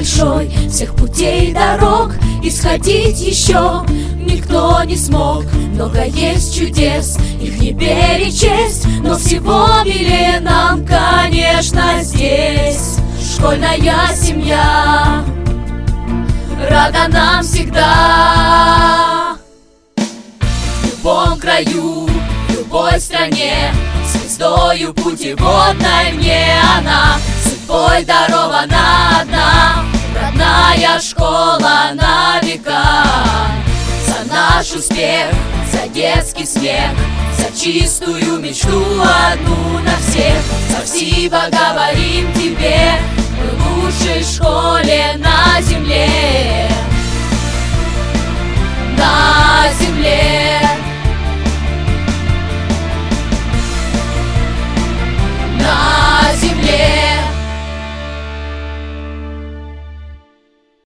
большой, всех путей и дорог исходить еще никто не смог. Много есть чудес, их не перечесть, но всего милее нам, конечно, здесь. Школьная семья рада нам всегда. В любом краю, в любой стране, звездою путеводной мне она судьбой дарована одна. Родная школа на века. За наш успех, за детский смех, за чистую мечту одну на всех. Спасибо говорим тебе, мы в лучшей школе на земле.